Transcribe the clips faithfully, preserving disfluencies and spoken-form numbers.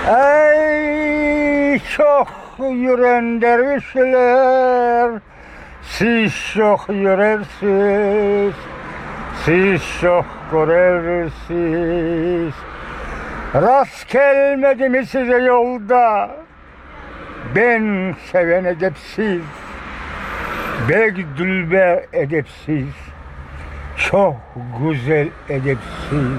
Ey çok yürüyen dervişler, siz çok yürürsünüz, siz çok görürsünüz. Rast gelmedi mi size yolda, ben seven edepsiz, bek dülber edepsiz, çok güzel edepsiz.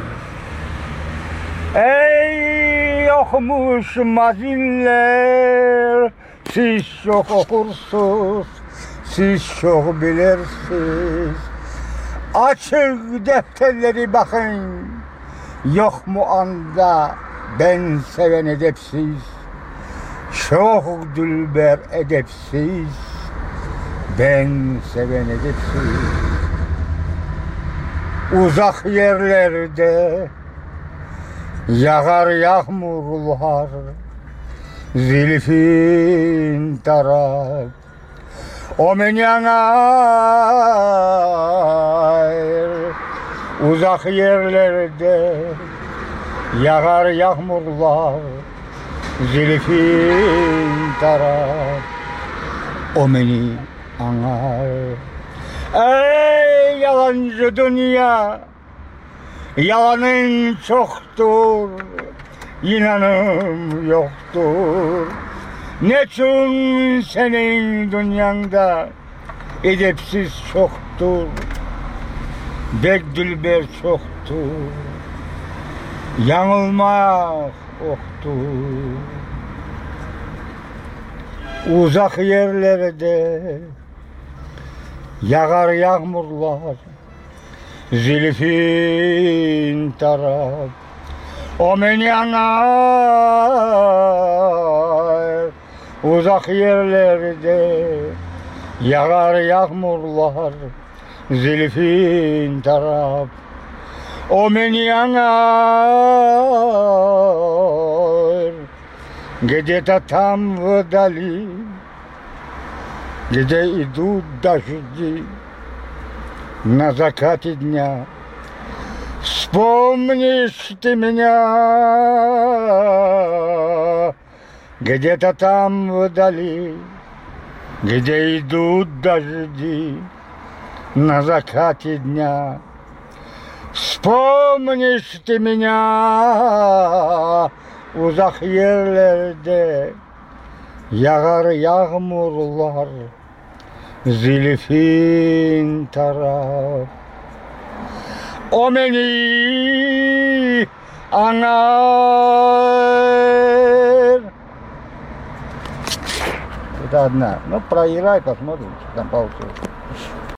Ey okumuş mazinler, siz çok okursunuz, siz çok bilirsiniz. Açık defterleri bakın, yok mu anda ben seven edepsiz, çok dülber edepsiz, ben seven edepsiz. Uzak yerlerde yağar yağmurlar, zilfin taraf o men yanar. Uzak yerlerde yağar yağmurlar, zilfin taraf o beni anar. Ey yalancı dünya, yalanın çoktur, inanım yoktur. Ne için senin dünyanda edepsiz çoktur, bek dülber çoktur, yanılmak oktur. Uzak yerlerde yağar yağmurlar, zilfin taraf o men yanar. Uzak yerlerde yağar yağmurlar, zilfin taraf o men yanar. Где-то там вдали, где идут дожди, на закате дня вспомнишь ты меня. Где-то там вдали, где идут дожди, на закате дня вспомнишь ты меня. Uzak yerlerde yağar yağmurlar, zilfin taraf o beni anar. Это одна. Ну, проиграй, посмотрим, что там получилось.